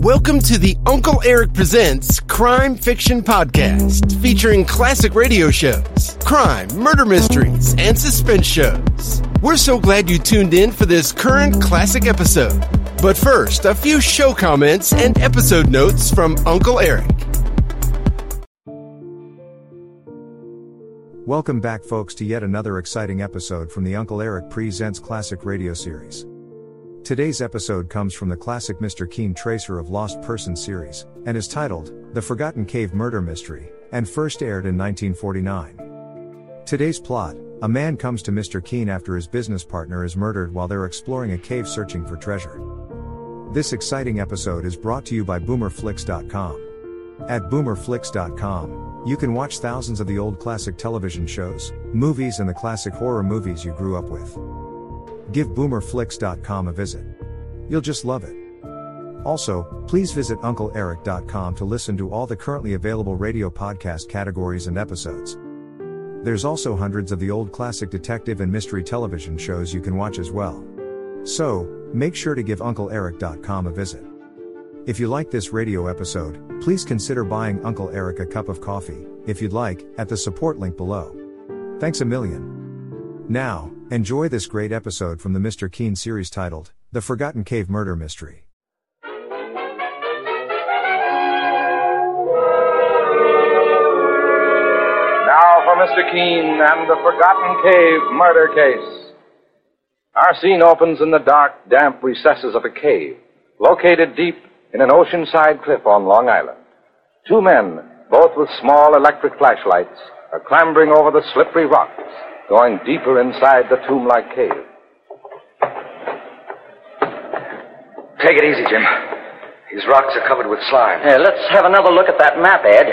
Welcome to the Uncle Eric Presents Crime Fiction Podcast, featuring classic radio shows, crime, murder mysteries, and suspense shows. We're so glad you tuned in for this current classic episode. But first, a few show comments and episode notes from Uncle Eric. Welcome back, folks, to yet another exciting episode from the Uncle Eric Presents Classic Radio Series. Today's episode comes from the classic Mr. Keen Tracer of Lost Persons series, and is titled, The Forgotten Cave Murder Mystery, and first aired in 1949. Today's plot: a man comes to Mr. Keen after his business partner is murdered while they're exploring a cave searching for treasure. This exciting episode is brought to you by BoomerFlix.com. At BoomerFlix.com, you can watch thousands of the old classic television shows, movies, and the classic horror movies you grew up with. Give BoomerFlix.com a visit. You'll just love it. Also, please visit UncleEric.com to listen to all the currently available radio podcast categories and episodes. There's also hundreds of the old classic detective and mystery television shows you can watch as well. So, make sure to give UncleEric.com a visit. If you like this radio episode, please consider buying Uncle Eric a cup of coffee, if you'd like, at the support link below. Thanks a million. Now, enjoy this great episode from the Mr. Keen series titled, The Forgotten Cave Murder Mystery. Now for Mr. Keen and the Forgotten Cave Murder Case. Our scene opens in the dark, damp recesses of a cave, located deep in an oceanside cliff on Long Island. Two men, both with small electric flashlights, are clambering over the slippery rocks, going deeper inside the tomb-like cave. Take it easy, Jim. These rocks are covered with slime. Here, let's have another look at that map, Ed.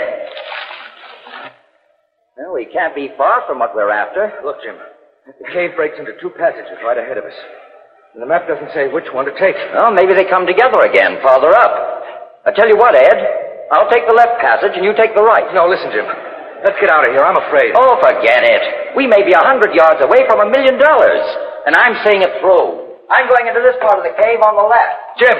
Well, we can't be far from what we're after. Look, Jim. The cave breaks into two passages right ahead of us. And the map doesn't say which one to take. Well, maybe they come together again, farther up. I tell you what, Ed. I'll take the left passage and you take the right. No, listen, Jim. Let's get out of here. I'm afraid. Oh, forget it. We may be 100 yards away from $1 million. And I'm seeing it through. I'm going into this part of the cave on the left. Jim!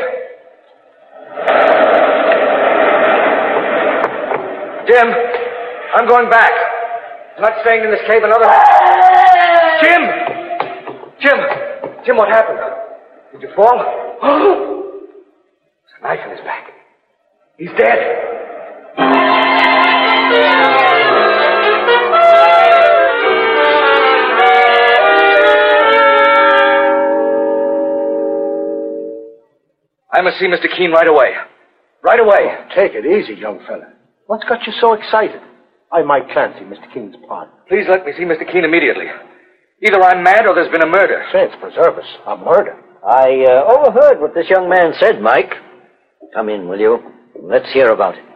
Jim! I'm going back. I'm not staying in this cave another... Jim! Jim! Jim, what happened? Did you fall? There's a knife in his back. He's dead. I must see Mr. Keen right away. Right away. Oh, take it easy, young fella. What's got you so excited? I'm Mike Clancy, Mr. Keen's partner. Please let me see Mr. Keen immediately. Either I'm mad or there's been a murder. Saints preserve us. A murder. I overheard what this young man said, Mike. Come in, will you? Let's hear about it.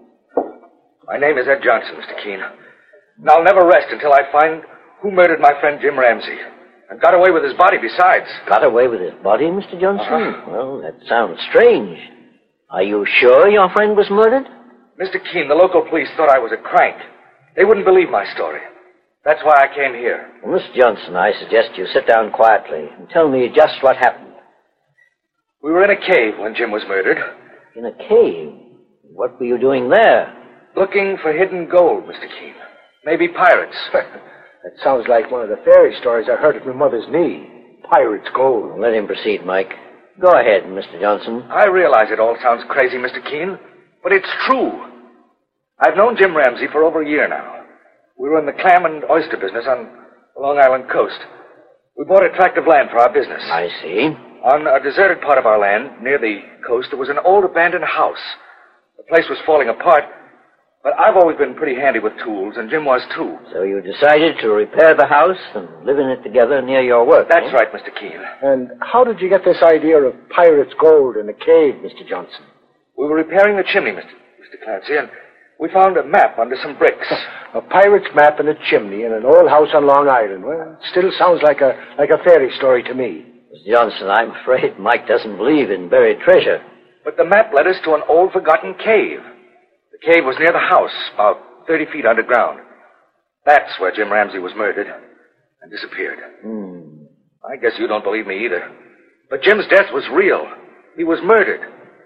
My name is Ed Johnson, Mr. Keen. And I'll never rest until I find who murdered my friend Jim Ramsey. And got away with his body besides. Got away with his body, Mr. Johnson? Well, that sounds strange. Are you sure your friend was murdered? Mr. Keen, the local police thought I was a crank. They wouldn't believe my story. That's why I came here. Well, Mr. Johnson, I suggest you sit down quietly and tell me just what happened. We were in a cave when Jim was murdered. In a cave? What were you doing there? Looking for hidden gold, Mr. Keen. Maybe pirates. That sounds like one of the fairy stories I heard at my mother's knee. Pirate's gold. Well, let him proceed, Mike. Go ahead, Mr. Johnson. I realize it all sounds crazy, Mr. Keen, but it's true. I've known Jim Ramsey for over a year now. We were in the clam and oyster business on the Long Island coast. We bought a tract of land for our business. I see. On a deserted part of our land, near the coast, there was an old abandoned house. The place was falling apart, but I've always been pretty handy with tools, and Jim was too. So you decided to repair the house and live in it together near your work, That's right, Mr. Keen. And how did you get this idea of pirate's gold in a cave, Mr. Johnson? We were repairing the chimney, Mr. Clancy, and we found a map under some bricks. A pirate's map in a chimney in an old house on Long Island. Well, it still sounds like a fairy story to me. Mr. Johnson, I'm afraid Mike doesn't believe in buried treasure. But the map led us to an old forgotten cave. The cave was near the house, about 30 feet underground. That's where Jim Ramsey was murdered and disappeared. I guess you don't believe me either. But Jim's death was real. He was murdered.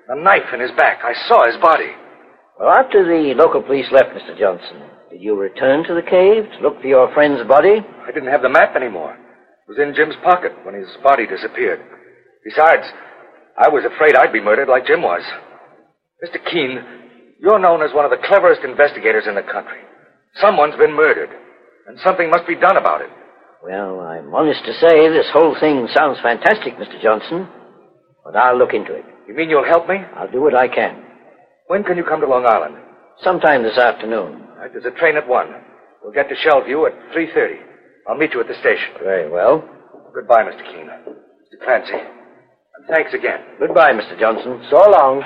A knife in his back. I saw his body. Well, after the local police left, Mr. Johnson, did you return to the cave to look for your friend's body? I didn't have the map anymore. It was in Jim's pocket when his body disappeared. Besides, I was afraid I'd be murdered like Jim was. Mr. Keene, you're known as one of the cleverest investigators in the country. Someone's been murdered, and something must be done about it. Well, I'm honest to say this whole thing sounds fantastic, Mr. Johnson, but I'll look into it. You mean you'll help me? I'll do what I can. When can you come to Long Island? Sometime this afternoon. All right, there's a train at 1. We'll get to Shellview at 3:30. I'll meet you at the station. Very well. Goodbye, Mr. Keene. Mr. Clancy. And thanks again. Goodbye, Mr. Johnson. So long.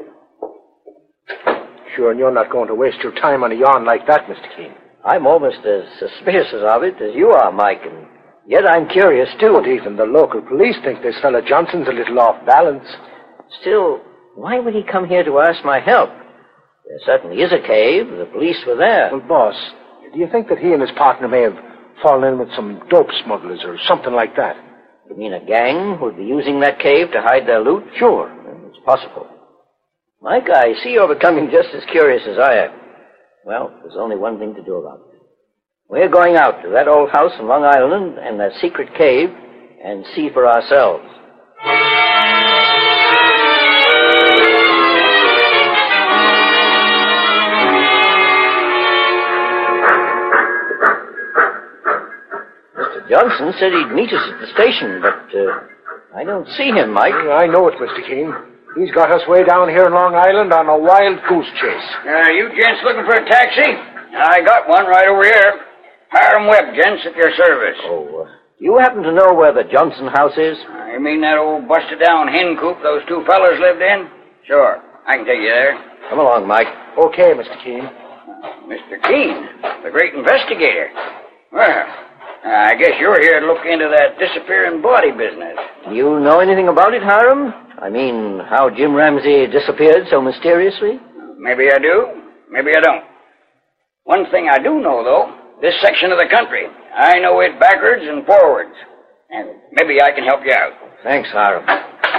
Sure, and you're not going to waste your time on a yarn like that, Mr. Keene. I'm almost as suspicious of it as you are, Mike, and yet I'm curious, too. But even the local police think this fella Johnson's a little off balance. Still, why would he come here to ask my help? There certainly is a cave. The police were there. Well, boss, do you think that he and his partner may have fallen in with some dope smugglers or something like that? You mean a gang would be using that cave to hide their loot? Sure. It's possible. Mike, I see you're becoming just as curious as I am. Well, there's only one thing to do about it. We're going out to that old house in Long Island and that secret cave and see for ourselves. Mr. Johnson said he'd meet us at the station, but I don't see him, Mike. I know it, Mr. Keene. He's got us way down here in Long Island on a wild goose chase. You gents looking for a taxi? I got one right over here. Hiram Webb, gents, at your service. Oh, you happen to know where the Johnson house is? You mean that old busted-down hen coop those two fellas lived in? Sure, I can take you there. Come along, Mike. Okay, Mr. Keene. Mr. Keene, the great investigator. Well, I guess you're here to look into that disappearing body business. Do you know anything about it, Hiram? I mean, how Jim Ramsey disappeared so mysteriously? Maybe I do, maybe I don't. One thing I do know, though, this section of the country, I know it backwards and forwards. And maybe I can help you out. Thanks, Hiram.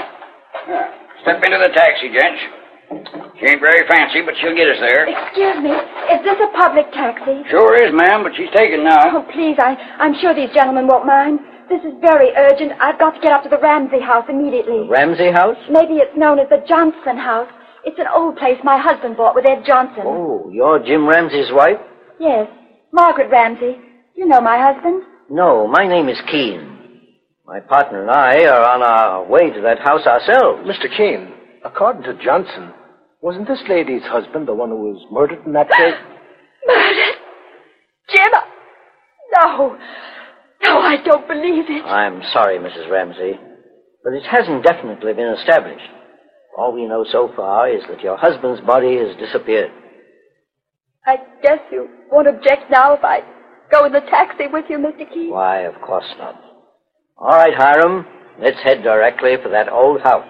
Step into the taxi, gents. She ain't very fancy, but she'll get us there. Excuse me, is this a public taxi? Sure is, ma'am, but she's taken now. Oh, please, I'm sure these gentlemen won't mind. This is very urgent. I've got to get up to the Ramsey house immediately. The Ramsey house? Maybe it's known as the Johnson house. It's an old place my husband bought with Ed Johnson. Oh, you're Jim Ramsey's wife? Yes, Margaret Ramsey. You know my husband? No, my name is Keene. My partner and I are on our way to that house ourselves. Mr. Keene, according to Johnson, wasn't this lady's husband the one who was murdered in that case? Murdered? Jim? No. No, I don't believe it. I'm sorry, Mrs. Ramsey, but it hasn't definitely been established. All we know so far is that your husband's body has disappeared. I guess you won't object now if I go in the taxi with you, Mr. Keene? Why, of course not. All right, Hiram, let's head directly for that old house.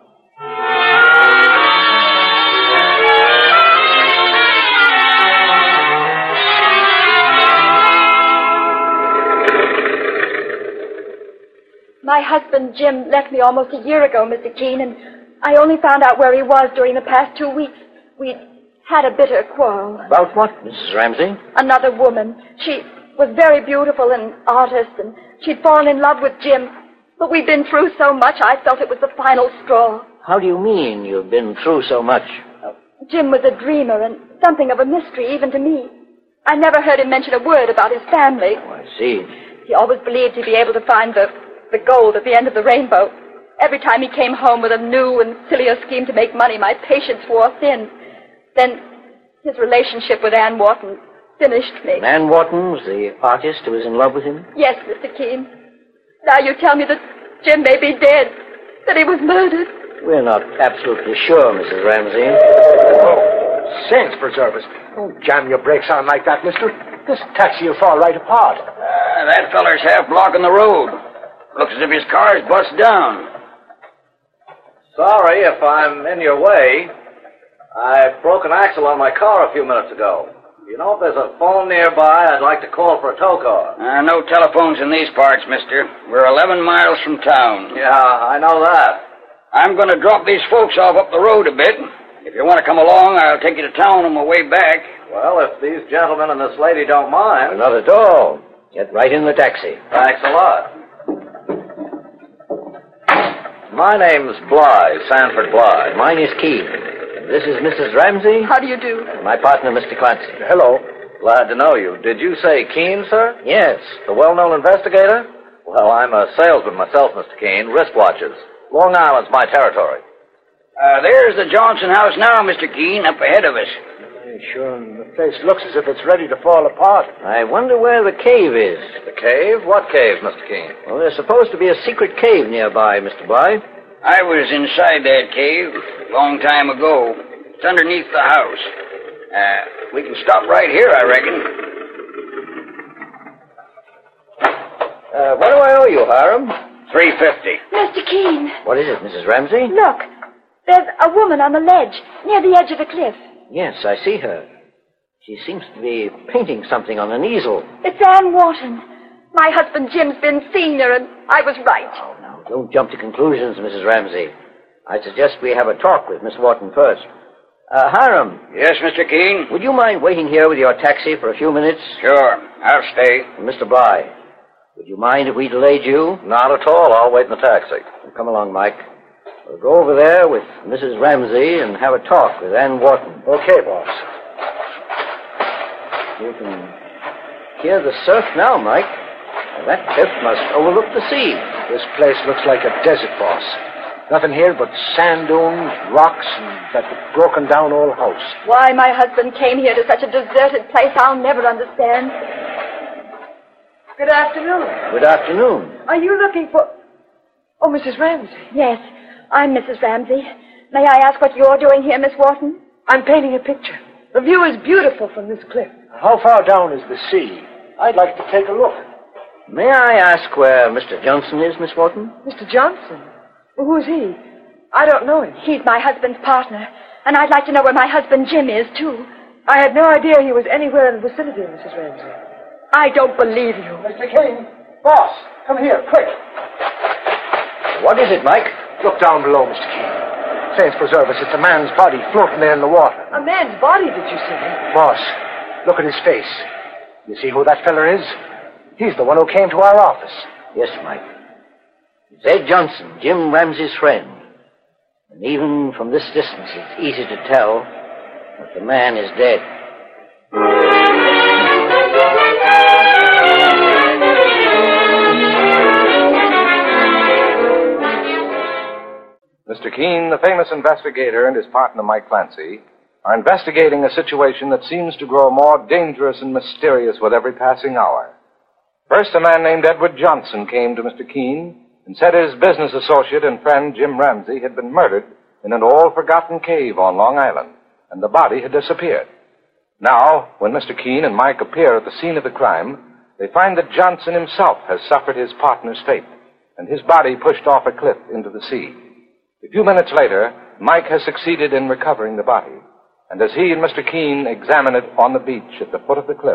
My husband, Jim, left me almost a year ago, Mr. Keene, and I only found out where he was during the past 2 weeks. We'd had a bitter quarrel. About what, Mrs. Ramsey? Another woman. She was very beautiful, an artist, and she'd fallen in love with Jim. But we'd been through so much, I felt it was the final straw. How do you mean you've been through so much? Jim was a dreamer and something of a mystery even to me. I never heard him mention a word about his family. Oh, I see. He always believed he'd be able to find the gold at the end of the rainbow. Every time he came home with a new and sillier scheme to make money, my patience wore thin. Then his relationship with Ann Wharton finished me. Ann Wharton was the artist who was in love with him? Yes, Mr. Keene. Now you tell me that Jim may be dead, that he was murdered. We're not absolutely sure, Mrs. Ramsey. Oh, saints preserve us. Don't jam your brakes on like that, mister. This taxi will fall right apart. That feller's half blocking the road. Looks as if his car's bust down. Sorry if I'm in your way. I broke an axle on my car a few minutes ago. You know, if there's a phone nearby, I'd like to call for a tow car. No telephones in these parts, mister. We're 11 miles from town. Yeah, I know that. I'm going to drop these folks off up the road a bit. If you want to come along, I'll take you to town on my way back. Well, if these gentlemen and this lady don't mind. Not at all. Get right in the taxi. Thanks a lot. My name's Bly, Sanford Bly. Mine is Keene. This is Mrs. Ramsey. How do you do? My partner, Mr. Clancy. Hello. Glad to know you. Did you say Keene, sir? Yes. The well-known investigator? Well, I'm a salesman myself, Mr. Keene. Wristwatches. Long Island's my territory. There's the Johnson house now, Mr. Keene, up ahead of us. Sure, the place looks as if it's ready to fall apart. I wonder where the cave is. The cave? What cave, Mr. Keene? Well, there's supposed to be a secret cave nearby, Mr. Bly. I was inside that cave a long time ago. It's underneath the house. We can stop right here, I reckon. What do I owe you, Hiram? $3.50. Mr. Keene, What is it, Mrs. Ramsey? look. There's a woman on the ledge, near the edge of the cliff. Yes, I see her. She seems to be painting something on an easel. It's Ann Wharton. My husband Jim's been seeing her, and I was right. Oh, now, don't jump to conclusions, Mrs. Ramsey. I suggest we have a talk with Miss Wharton first. Hiram. Yes, Mr. Keene? Would you mind waiting here with your taxi for a few minutes? Sure. I'll stay. And Mr. Bly, would you mind if we delayed you? Not at all. I'll wait in the taxi. Well, come along, Mike. We'll go over there with Mrs. Ramsey and have a talk with Ann Wharton. Okay, boss. You can hear the surf now, Mike. That cliff must overlook the sea. This place looks like a desert, boss. Nothing here but sand dunes, rocks, and that broken-down old house. Why my husband came here to such a deserted place, I'll never understand. Good afternoon. Good afternoon. Are you looking for... Oh, Mrs. Ramsey. Yes, I'm Mrs. Ramsey. May I ask what you're doing here, Miss Wharton? I'm painting a picture. The view is beautiful from this cliff. How far down is the sea? I'd like to take a look. May I ask where Mr. Johnson is, Miss Wharton? Mr. Johnson? Well, who's he? I don't know him. He's my husband's partner, and I'd like to know where my husband Jim is, too. I had no idea he was anywhere in the vicinity, Mrs. Ramsey. I don't believe you. Mr. King, boss, come here, quick. What is it, Mike? Look down below, Mr. King. Saints preserve us, it's a man's body floating there in the water. A man's body, did you say? Boss, look at his face. You see who that fella is? He's the one who came to our office. Yes, Mike. It's Ed Johnson, Jim Ramsey's friend. And even from this distance, it's easy to tell that the man is dead. Mr. Keene, the famous investigator, and his partner, Mike Clancy, are investigating a situation that seems to grow more dangerous and mysterious with every passing hour. First, a man named Edward Johnson came to Mr. Keene and said his business associate and friend, Jim Ramsey, had been murdered in an old forgotten cave on Long Island, and the body had disappeared. Now, when Mr. Keene and Mike appear at the scene of the crime, they find that Johnson himself has suffered his partner's fate, and his body pushed off a cliff into the sea. A few minutes later, Mike has succeeded in recovering the body, and as he and Mr. Keene examine it on the beach at the foot of the cliff.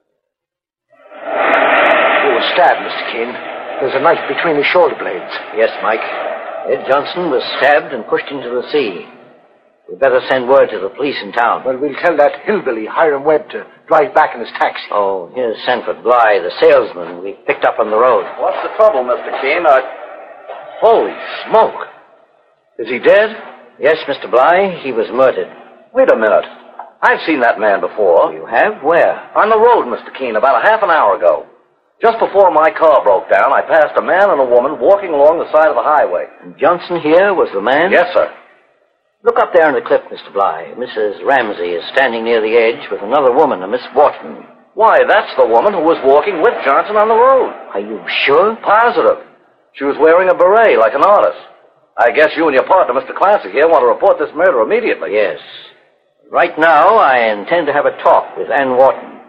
He was stabbed, Mr. Keene. There's a knife between his shoulder blades. Yes, Mike. Ed Johnson was stabbed and pushed into the sea. We'd better send word to the police in town. Well, we'll tell that hillbilly, Hiram Webb, to drive back in his taxi. Oh, here's Sanford Bly, the salesman we picked up on the road. What's the trouble, Mr. Keene? Holy smoke. Is he dead? Yes, Mr. Bly, he was murdered. Wait a minute. I've seen that man before. You have? Where? On the road, Mr. Keene, about a half an hour ago. Just before my car broke down, I passed a man and a woman walking along the side of the highway. And Johnson here was the man? Yes, sir. Look up there on the cliff, Mr. Bly. Mrs. Ramsey is standing near the edge with another woman, a Miss Wharton. Why, that's the woman who was walking with Johnson on the road. Are you sure? Positive. She was wearing a beret like an artist. I guess you and your partner, Mr. Clancy, here want to report this murder immediately. Yes. Right now, I intend to have a talk with Ann Wharton.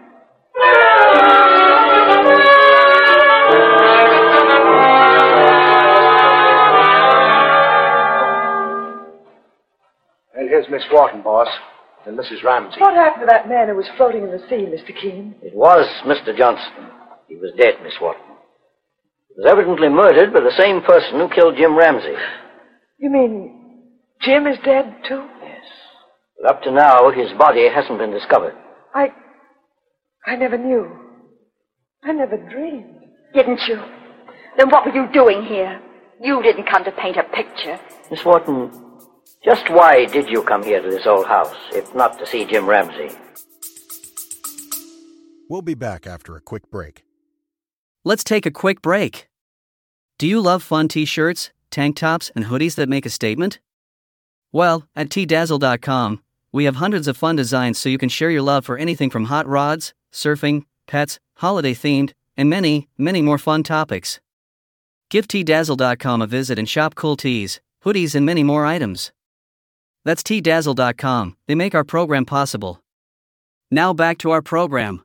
And here's Miss Wharton, boss, and Mrs. Ramsey. What happened to that man who was floating in the sea, Mr. Keene? It was Mr. Johnson. He was dead, Miss Wharton. He was evidently murdered by the same person who killed Jim Ramsey. You mean Jim is dead, too? Yes. But up to now, his body hasn't been discovered. I never knew. I never dreamed. Didn't you? Then what were you doing here? You didn't come to paint a picture. Miss Wharton, just why did you come here to this old house, if not to see Jim Ramsey? We'll be back after a quick break. Let's take a quick break. Do you love fun t-shirts, tank tops, and hoodies that make a statement? Well, at tdazzle.com, we have hundreds of fun designs so you can share your love for anything from hot rods, surfing, pets, holiday-themed, and many, many more fun topics. Give tdazzle.com a visit and shop cool tees, hoodies, and many more items. That's tdazzle.com. They make our program possible. Now back to our program.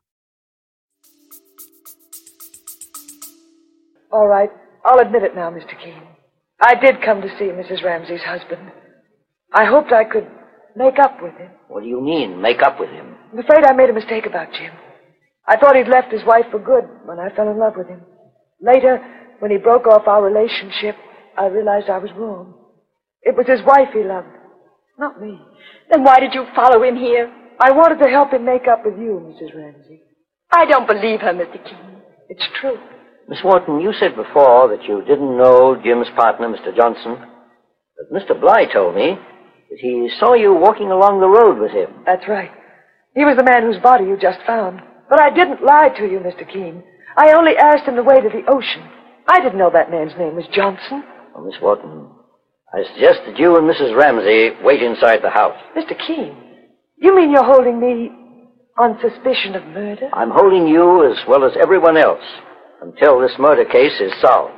All right, I'll admit it now, Mr. Keene. I did come to see Mrs. Ramsey's husband. I hoped I could make up with him. What do you mean, make up with him? I'm afraid I made a mistake about Jim. I thought he'd left his wife for good when I fell in love with him. Later, when he broke off our relationship, I realized I was wrong. It was his wife he loved, not me. Then why did you follow him here? I wanted to help him make up with you, Mrs. Ramsey. I don't believe her, Mr. Keene. It's true. Miss Wharton, you said before that you didn't know Jim's partner, Mr. Johnson. But Mr. Bly told me that he saw you walking along the road with him. That's right. He was the man whose body you just found. But I didn't lie to you, Mr. Keene. I only asked him the way to the ocean. I didn't know that man's name was Johnson. Oh, Miss Wharton, I suggest that you and Mrs. Ramsey wait inside the house. Mr. Keene, you mean you're holding me on suspicion of murder? I'm holding you as well as everyone else until this murder case is solved.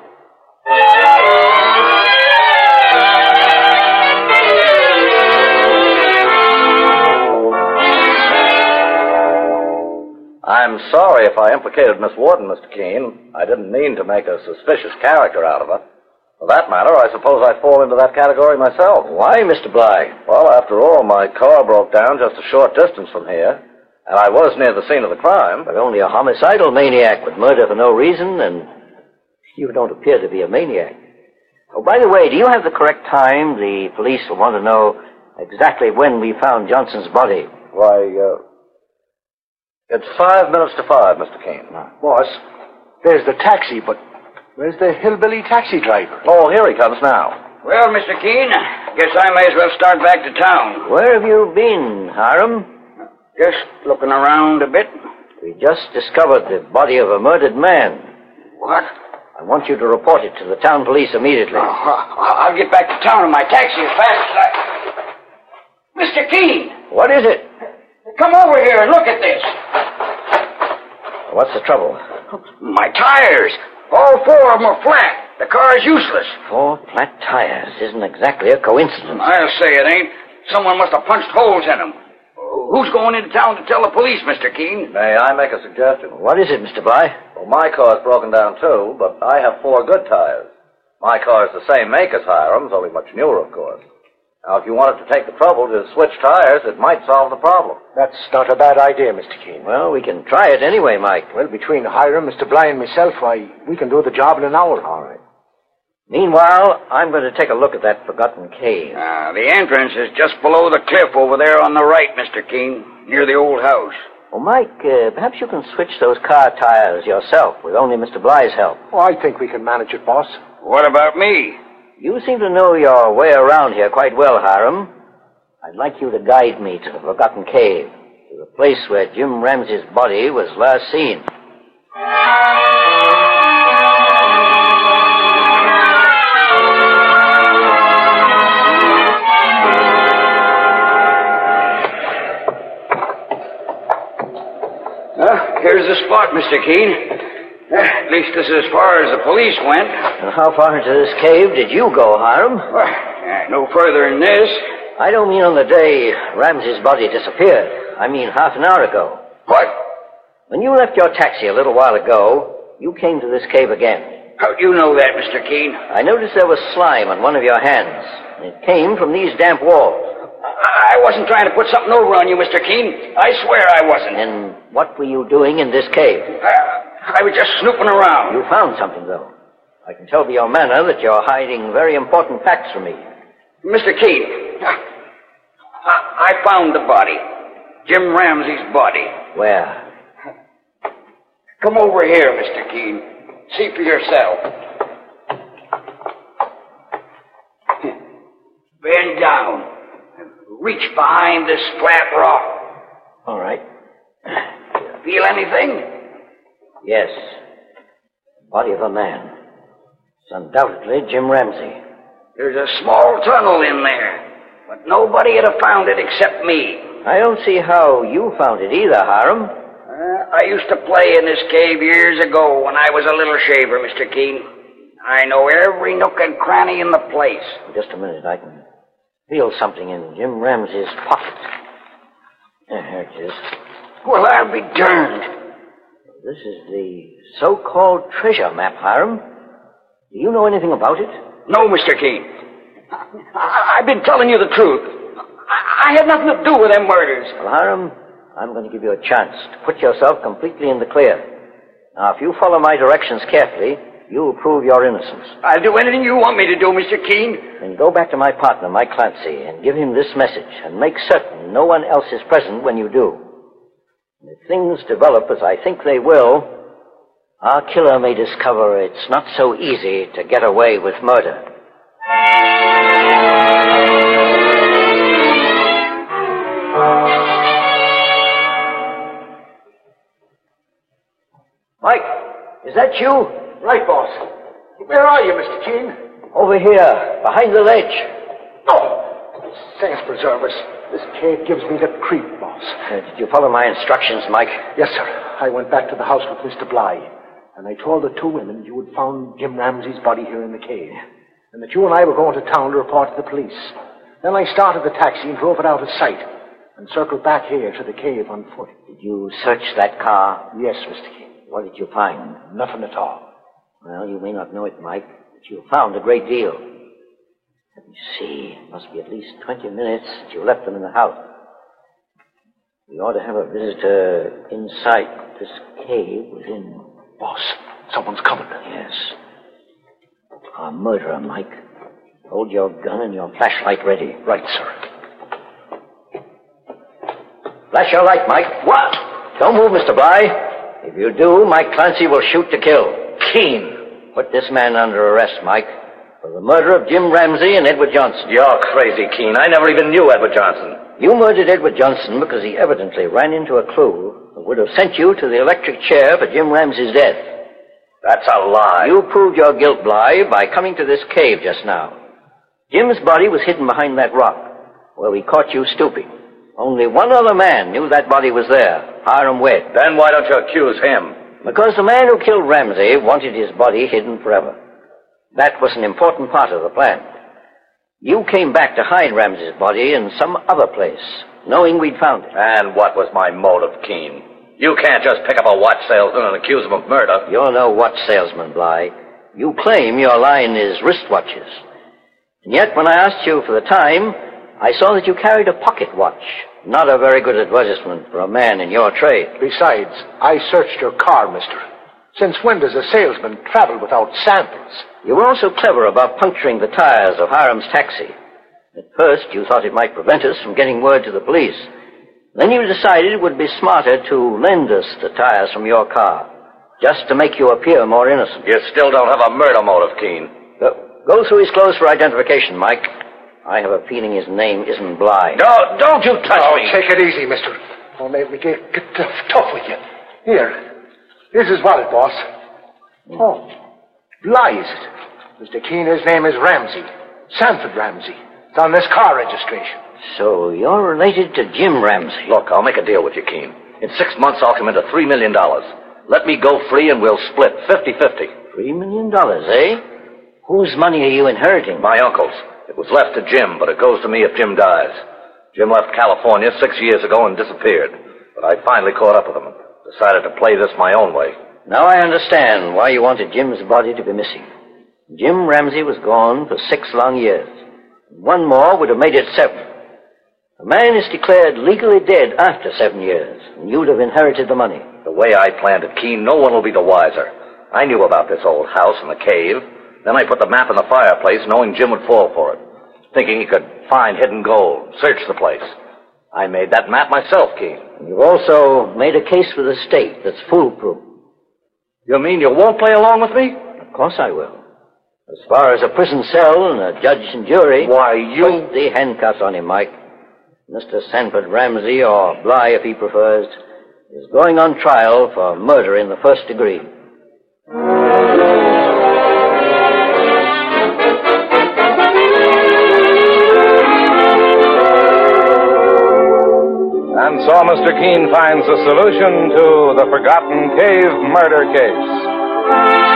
I'm sorry if I implicated Miss Wharton, Mr. Keene. I didn't mean to make a suspicious character out of her. For that matter, I suppose I fall into that category myself. Why, Mr. Bly? Well, after all, my car broke down just a short distance from here, and I was near the scene of the crime. But only a homicidal maniac would murder for no reason, and you don't appear to be a maniac. Oh, by the way, do you have the correct time? The police will want to know exactly when we found Johnson's body. Why, it's 5 minutes to 5, Mr. Keene. Boss, there's the taxi, but where's the hillbilly taxi driver? Oh, here he comes now. Well, Mr. Keene, guess I may as well start back to town. Where have you been, Hiram? Just looking around a bit. We just discovered the body of a murdered man. What? I want you to report it to the town police immediately. I'll get back to town in my taxi as fast as I... Mr. Keene! What is it? Come over here and look at this. What's the trouble? My tires. All 4 of them are flat. The car is useless. 4 flat tires isn't exactly a coincidence. I'll say it ain't. Someone must have punched holes in them. Who's going into town to tell the police, Mr. Keene? May I make a suggestion? What is it, Mr. Bly? Well, my car's broken down, too, but I have 4 good tires. My car's the same make as Hiram's, only much newer, of course. Now, if you wanted to take the trouble to switch tires, it might solve the problem. That's not a bad idea, Mr. Keene. Well, we can try it anyway, Mike. Well, between Hiram, Mr. Bly, and myself, why, we can do the job in an hour. All right. Meanwhile, I'm going to take a look at that forgotten cave. The entrance is just below the cliff over there on the right, Mr. Keene, near the old house. Well, Mike, perhaps you can switch those car tires yourself with only Mr. Bly's help. Oh, I think we can manage it, boss. What about me? You seem to know your way around here quite well, Hiram. I'd like you to guide me to the forgotten cave, to the place where Jim Ramsey's body was last seen. Here's the spot, Mr. Keene. At least this is as far as the police went. And how far into this cave did you go, Hiram? No further than this. I don't mean on the day Ramsey's body disappeared. I mean half an hour ago. What? When you left your taxi a little while ago, you came to this cave again. How do you know that, Mr. Keene? I noticed there was slime on one of your hands. It came from these damp walls. I wasn't trying to put something over on you, Mr. Keene. I swear I wasn't. And what were you doing in this cave? I was just snooping around. You found something, though. I can tell by your manner that you're hiding very important facts from me. Mr. Keene, I found the body. Jim Ramsey's body. Where? Come over here, Mr. Keene. See for yourself. Bend down. Reach behind this flat rock. All right. Feel anything? Yes. Body of a man. It's undoubtedly Jim Ramsey. There's a small tunnel in there, but nobody would have found it except me. I don't see how you found it either, Hiram. I used to play in this cave years ago when I was a little shaver, Mr. Keene. I know every nook and cranny in the place. Just a minute, I can feel something in Jim Ramsey's pocket. Here it is. Well, I'll be darned. This is the so-called treasure map, Hiram. Do you know anything about it? No, Mr. Keene. I've been telling you the truth. I had nothing to do with them murders. Well, Hiram, I'm going to give you a chance to put yourself completely in the clear. Now, if you follow my directions carefully, you'll prove your innocence. I'll do anything you want me to do, Mr. Keene. Then go back to my partner, Mike Clancy, and give him this message, and make certain no one else is present when you do. If things develop as I think they will, our killer may discover it's not so easy to get away with murder. Mike, is that you? Right, boss. Where are you, Mr. Keene? Over here, behind the ledge. Oh, saints preserve us. This cave gives me the creep, boss. Did you follow my instructions, Mike? Yes, sir. I went back to the house with Mr. Bly, and I told the two women you had found Jim Ramsey's body here in the cave, and that you and I were going to town to report to the police. Then I started the taxi and drove it out of sight, and circled back here to the cave on foot. Did you search that car? Yes, Mr. Keene. What did you find? Nothing at all. Well, you may not know it, Mike, but you found a great deal. Let me see. It must be at least 20 minutes since you left them in the house. We ought to have a visitor inside this cave within... Boss, someone's coming. Yes. Our murderer, Mike. Hold your gun and your flashlight ready. Right, sir. Flash your light, Mike. What? Don't move, Mr. Bly. If you do, Mike Clancy will shoot to kill. Keene! Put this man under arrest, Mike, for the murder of Jim Ramsey and Edward Johnson. You're crazy, Keene. I never even knew Edward Johnson. You murdered Edward Johnson because he evidently ran into a clue that would have sent you to the electric chair for Jim Ramsey's death. That's a lie. You proved your guilt, Bly, by coming to this cave just now. Jim's body was hidden behind that rock, where we caught you stooping. Only one other man knew that body was there, Hiram Webb. Then why don't you accuse him? Because the man who killed Ramsey wanted his body hidden forever. That was an important part of the plan. You came back to hide Ramsey's body in some other place, knowing we'd found it. And what was my motive, Keene? You can't just pick up a watch salesman and accuse him of murder. You're no watch salesman, Bly. You claim your line is wristwatches. And yet, when I asked you for the time, I saw that you carried a pocket watch. Not a very good advertisement for a man in your trade. Besides, I searched your car, mister. Since when does a salesman travel without samples? You were also clever about puncturing the tires of Hiram's taxi. At first, you thought it might prevent us from getting word to the police. Then you decided it would be smarter to lend us the tires from your car, just to make you appear more innocent. You still don't have a murder motive, Keene. Go through his clothes for identification, Mike. I have a feeling his name isn't Bly. No, don't you touch me. Take it easy, mister. Don't make me get tough with you. Here. This is wallet, boss. Oh, Bly, is it? Mr. Keene, his name is Ramsey. Sanford Ramsey. It's on this car registration. So you're related to Jim Ramsey. Look, I'll make a deal with you, Keene. In 6 months, I'll come into $3 million. Let me go free and we'll split 50-50. $3 million, eh? Whose money are you inheriting? My uncle's. It was left to Jim, but it goes to me if Jim dies. Jim left California 6 years ago and disappeared. But I finally caught up with him and decided to play this my own way. Now I understand why you wanted Jim's body to be missing. Jim Ramsey was gone for 6 long years. One more would have made it 7. A man is declared legally dead after 7 years, and you'd have inherited the money. The way I planned it, Keene, no one will be the wiser. I knew about this old house and the cave. Then I put the map in the fireplace, knowing Jim would fall for it. thinking he could find hidden gold, search the place. I made that map myself, Keene. You've also made a case for the state that's foolproof. You mean you won't play along with me? Of course I will. As far as a prison cell and a judge and jury... Why, you... Put the handcuffs on him, Mike. Mr. Sanford Ramsey, or Bly if he prefers, is going on trial for murder in the first degree. And so Mr. Keene finds a solution to the Forgotten Cave murder case.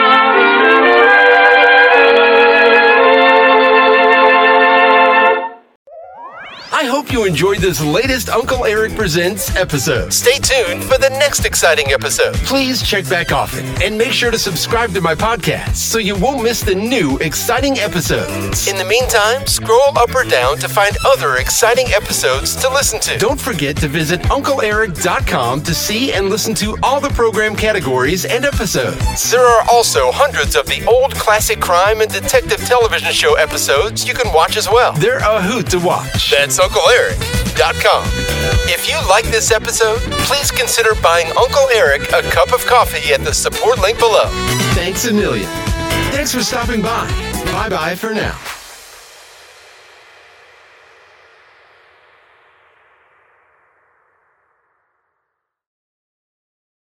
I hope you enjoyed this latest Uncle Eric Presents episode. Stay tuned for the next exciting episode. Please check back often and make sure to subscribe to my podcast so you won't miss the new exciting episodes. In the meantime, scroll up or down to find other exciting episodes to listen to. Don't forget to visit UncleEric.com to see and listen to all the program categories and episodes. There are also hundreds of the old classic crime and detective television show episodes you can watch as well. They're a hoot to watch. That's UncleEric.com. If you like this episode, please consider buying Uncle Eric a cup of coffee at the support link below. Thanks a million. Thanks for stopping by. Bye-bye for now.